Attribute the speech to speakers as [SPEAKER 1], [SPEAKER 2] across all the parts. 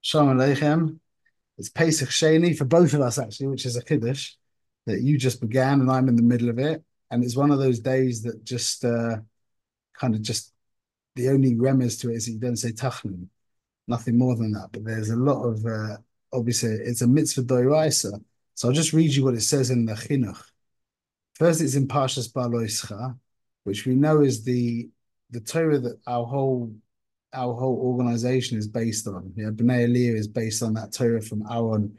[SPEAKER 1] Shalom Aleichem. It's Pesach Sheni for both of us, actually, which is a Kiddush that you just began and I'm in the middle of it. And it's one of those days that just kind of just the only remez to it is that you don't say Tachnun, nothing more than that. But there's a lot of, obviously, it's a mitzvah doiraisa. So I'll just read you what it says in the Chinuch. First, it's in Parshas Baloischa, which we know is the Torah that our whole organization is based on. Yeah, Bnei Aliyah is based on that Torah from Aaron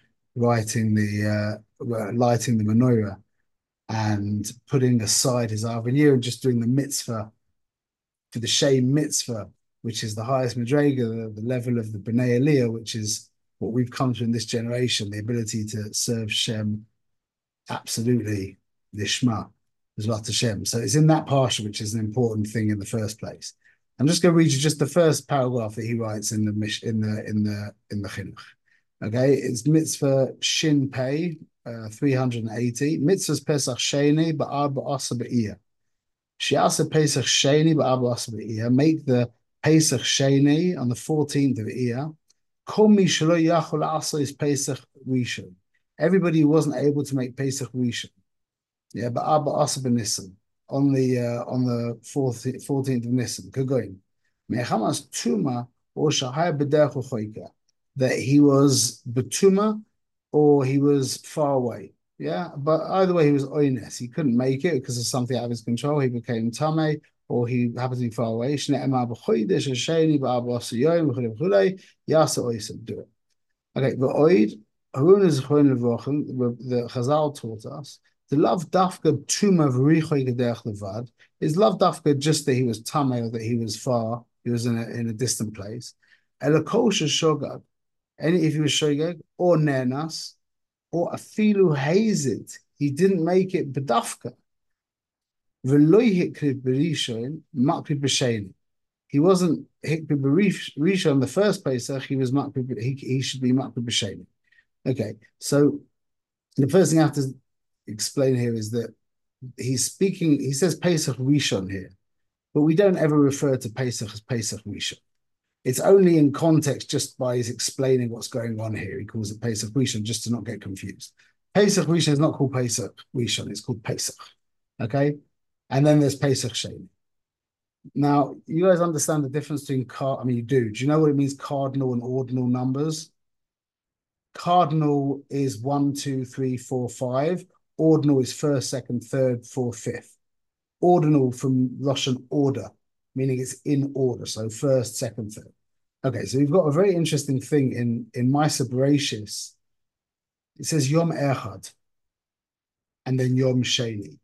[SPEAKER 1] lighting the menorah and putting aside his Ahavin and just doing the mitzvah for the Shem mitzvah, which is the highest madrega, the level of the Bnei Aliyah, which is what we've come to in this generation, the ability to serve Shem absolutely lishma, Zvat Hashem. So it's in that parsha, which is an important thing in the first place. I'm just going to read you just the first paragraph that he writes in the chinuch. Okay, it's mitzvah shin pei 380. Mitzvah's pesach sheni ba'arba asa be'iyah. She'asa pesach sheni ba'arba asa be'iyah. Make the pesach sheni on the 14th of iyah. Kol mi shelo yachol asa is pesach rishon. Everybody who wasn't able to make pesach rishon. Yeah, but Abba Asa ben Nisan on the 14th of Nisan, Kagoin. Mechamas Tuma or Shahaya B'derech Choika, that he was Betuma or he was far away. Yeah, but either way, he was oines. He couldn't make it because of something out of his control. He became Tame, or he happened to be far away. Shne'emar b'chodesh hasheni b'Abba Asa Yom v'chulei v'chulei Yasa Oisem. Do it. Okay, but Oid Harun is the Chazal taught us. The love dafka tuma v'richoy gedech levad is love dafka just that he was tamei or that he was far, he was in a distant place. Elakosha shogag, any if he was shogag or nenas or afilu hazed, he didn't make it bedafka. V'loy hikriv berishon makriv b'sheni. He wasn't hikriv berishon in the first place. He was makriv. He should be makriv b'sheni. Okay, so the first thing I have to explain here is that he says Pesach Rishon here, but we don't ever refer to Pesach as Pesach Rishon. It's only in context just by his explaining what's going on here. He calls it Pesach Rishon just to not get confused. Pesach Rishon is not called Pesach Rishon, it's called Pesach. Okay? And then there's Pesach Sheni. Now, you guys understand the difference between you do. Do you know what it means cardinal and ordinal numbers? Cardinal is 1, 2, 3, 4, 5. Ordinal is first, second, third, fourth, fifth. Ordinal from Russian order, meaning it's in order. So first, second, third. Okay, so we've got a very interesting thing in Ma'aser Bereishis. It says Yom Echad and then Yom Sheni.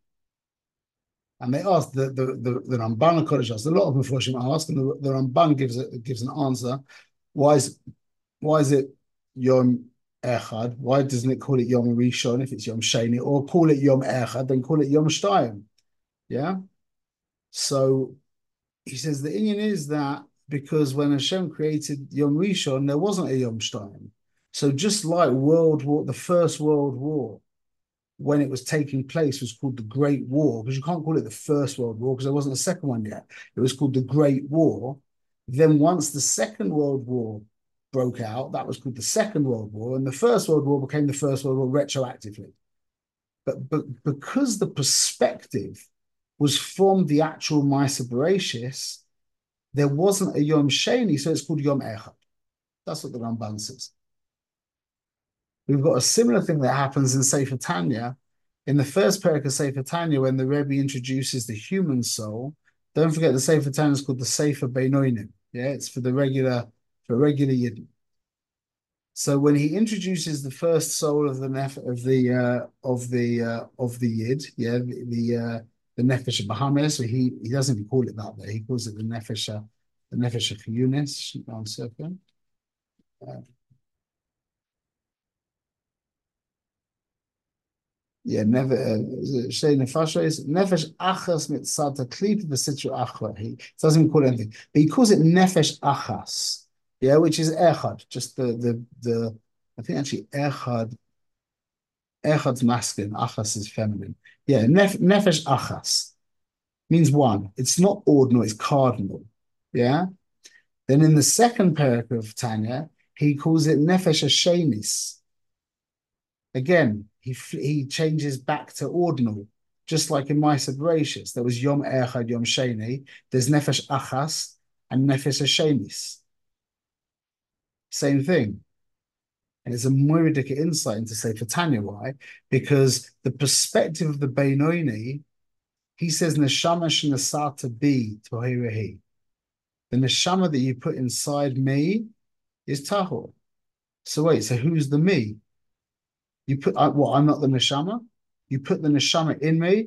[SPEAKER 1] And they asked the Ramban Kodesh asked a lot of Mephoshim asked, and the Ramban gives an answer. Why is it Yom Echad? Why doesn't it call it Yom Rishon if it's Yom Sheni, or call it Yom Echad, then call it Yom Shtayim? Yeah. So he says the inyan is that because when Hashem created Yom Rishon, there wasn't a Yom Shtayim. So just like the First World War, when it was taking place, was called the Great War, because you can't call it the First World War because there wasn't a second one yet. It was called the Great War. Then once the Second World War broke out, that was called the Second World War, and the First World War became the First World War retroactively. But because the perspective was from the actual Ma'aser Bereishis, there wasn't a Yom Sheni, so it's called Yom Echad. That's what the Ramban says. We've got a similar thing that happens in Sefer Tanya. In the first parak of Sefer Tanya, when the Rebbe introduces the human soul, don't forget the Sefer Tanya is called the Sefer Beinonim. Yeah, it's for regular Yidden. So when he introduces the first soul of the Yid, yeah, the Nefesh Bahamis, so he doesn't even call it that there. He calls it the Nefesh Chiyunis. One second. Yeah, Shay Nefasha is Nefesh Achas Mitzat Klip V'Sitru Achra. He doesn't even call it anything, but he calls it Nefesh Achas. Yeah, which is Echad. Just the I think actually Echad's masculine, Achas is feminine. Yeah, Nefesh Achas means one. It's not ordinal, it's cardinal. Yeah. Then in the second parak of Tanya, He calls it Nefesh Hashenis. Again, he changes back to ordinal, just like in Ma'aser Bereshis. There was Yom Echad, Yom Sheni. There's Nefesh Achas and Nefesh Hashenis. Same thing. And it's a Moiridic insight into Sefer Tanya. Why? Because the perspective of the Beinoni, he says, Neshama shenasata bi tohirehi. The neshama that you put inside me is tahor. So wait, so who's the me? You put what? I'm not the neshama. You put the neshama in me.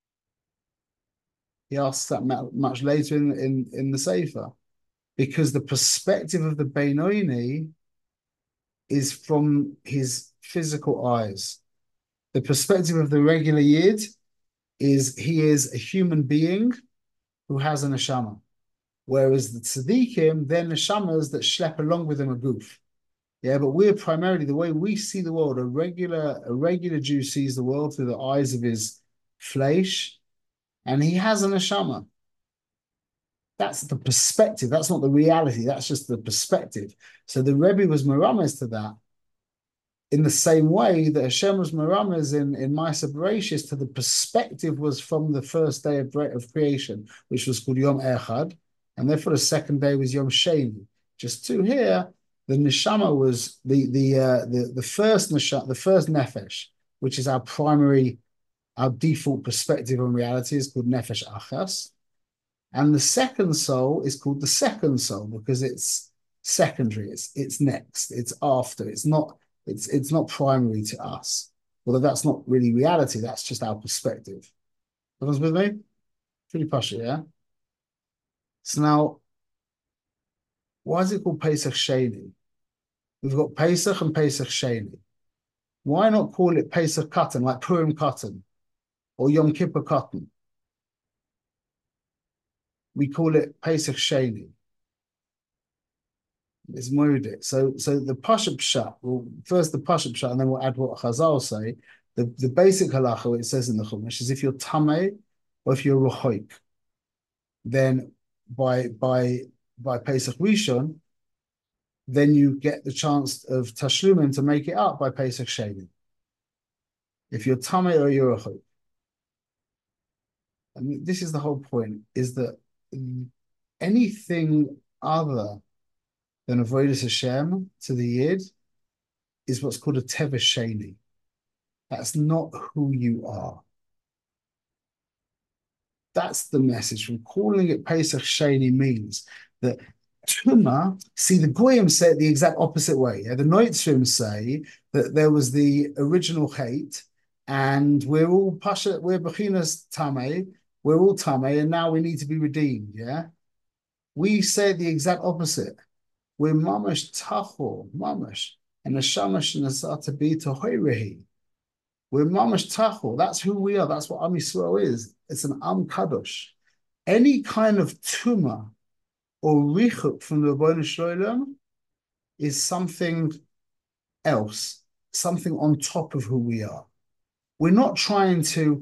[SPEAKER 1] He asks that much later in the sefer, because the perspective of the Beinoni is from his physical eyes. The perspective of the regular Yid is he is a human being who has a neshama, whereas the tzaddikim, they're neshamas that schlep along with them a goof. Yeah, but we're primarily the way we see the world. A regular Jew sees the world through the eyes of his flesh, and he has a neshama. That's the perspective. That's not the reality. That's just the perspective. So the Rebbe was merames to that in the same way that Hashem was merames in Ma'aser Bereshis to the perspective was from the first day of creation, which was called Yom Echad, and therefore the second day was Yom Sheni. Just two here. The neshama was the first neshama, the first nefesh, which is our default perspective on reality, is called nefesh achas, and the second soul is called the second soul because it's secondary, it's next, it's after, it's not primary to us. Although that's not really reality, that's just our perspective. Everyone's with me? Pretty posh, yeah. So now, why is it called Pesach Sheni? We've got Pesach and Pesach Sheni. Why not call it Pesach Katan, like Purim Katan or Yom Kippur Katan? We call it Pesach Sheni. It's Moedik. So the Pashup Pshat, well, first the Pashup Pshat, and then we'll add what Chazal say. The basic halacha, it says in the Chumash, is if you're Tameh or if you're Rochoik, then by Pesach Rishon, then you get the chance of Tashlumin to make it up by Pesach Sheni. If you're Tameh or you're Rochoik. I mean, this is the whole point, is that anything other than avodas Hashem to the Yid is what's called a Teva Sheni. That's not who you are. That's the message. From calling it Pesach Sheni means that Tuma, see, the Goyim say it the exact opposite way. Yeah? The Noitzrim say that there was the original hate, and we're all Pasha, we're Bechinas Tameh, we're all Tameh, and now we need to be redeemed. Yeah, we say the exact opposite. We're mamash tachor, mamash, and the shamash nasata be tohoirehi. We're mamash tachor. That's who we are. That's what Am Yisrael is. It's an Am Kadosh. Any kind of tumah or richuk from the Rebbeinu Shalom is something else, something on top of who we are. We're not trying to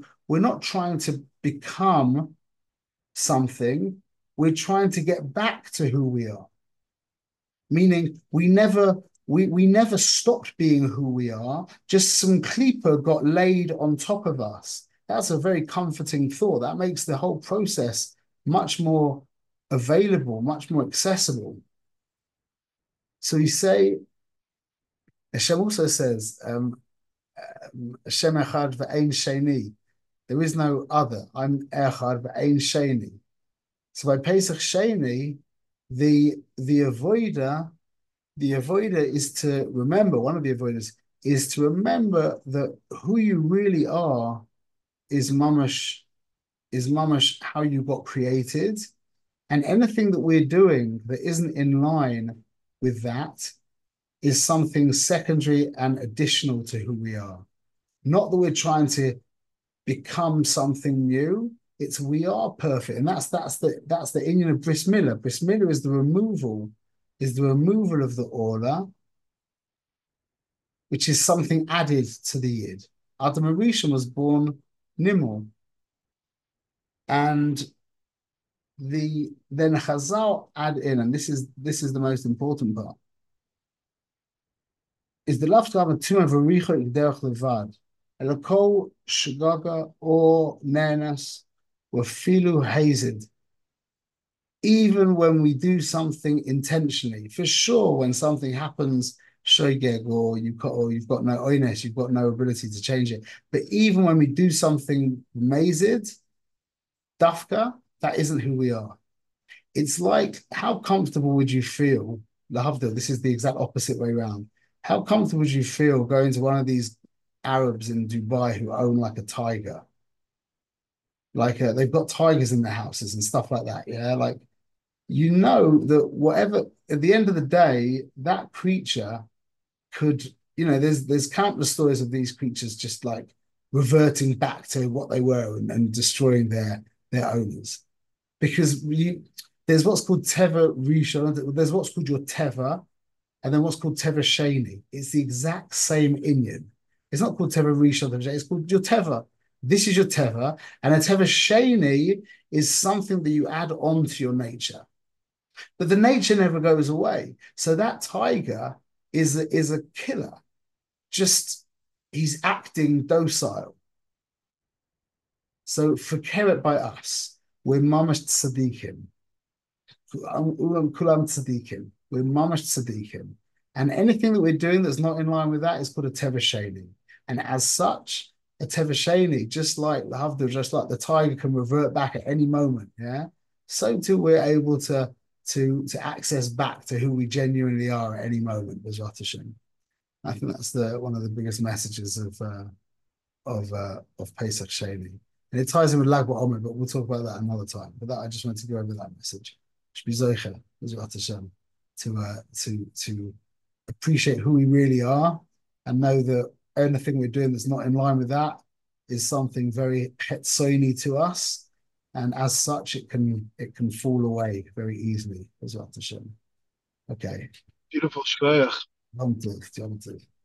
[SPEAKER 1] become something. We're trying to get back to who we are. Meaning we never stopped being who we are. Just some klipa got laid on top of us. That's a very comforting thought. That makes the whole process much more available, much more accessible. So you say, Hashem also says, Hashem echad ve'ein sheni. There is no other. I'm echad ve'ein sheni. So by Pesach Sheni, the avoider is to remember, one of the avoiders is to remember that who you really are is mamash how you got created. And anything that we're doing that isn't in line with that is something secondary and additional to who we are. Not that we're trying to become something new. It's we are perfect. And that's the union of Bris Milah. Bris Milah is the removal of the Orla, which is something added to the Yid. Adam Rishon was born Nimel. And then Chazal add in, and this is the most important part. is the love to have a tumor vericho derech levad. Elokol shagaga or nearness or filu hazed. Even when we do something intentionally, for sure, when something happens, shogeg, or you've got no oines, you've got no ability to change it. But even when we do something mazid, dafka, that isn't who we are. It's like, how comfortable would you feel? Lahavdil, this is the exact opposite way around. How comfortable would you feel going to one of these Arabs in Dubai who own like a tiger? Like they've got tigers in their houses and stuff like that. Yeah, like you know that whatever at the end of the day, that creature could, there's countless stories of these creatures just like reverting back to what they were and destroying their owners. Because there's what's called Teva Rishon, there's what's called your Teva, and then what's called Teva Sheni. It's the exact same Inyan. It's not called Teva Rishon, it's called your Teva. This is your Teva, and a Teva Sheni is something that you add on to your nature. But the nature never goes away. So that tiger is a killer. Just he's acting docile. So forget it by us. We're mamash tzaddikim. Kulam tzaddikim. We're mamash tzaddikim. And anything that we're doing that's not in line with that is called a tevasheni. And as such, a tevasheni, just like the tiger can revert back at any moment, yeah. So too we're able to access back to who we genuinely are at any moment, B'ezrat Hashem. I think that's the one of the biggest messages of Pesach Sheni. And it ties in with Lag BaOmer, but we'll talk about that another time. But that I just wanted to go over that message. Should be Zoicha, B'ezrat Hashem, to appreciate who we really are and know that anything we're doing that's not in line with that is something very Hetzoni to us. And as such, it can fall away very easily, B'ezrat Hashem. Okay.
[SPEAKER 2] Beautiful shkoyach.
[SPEAKER 1] Yom Tov, Yom Tov.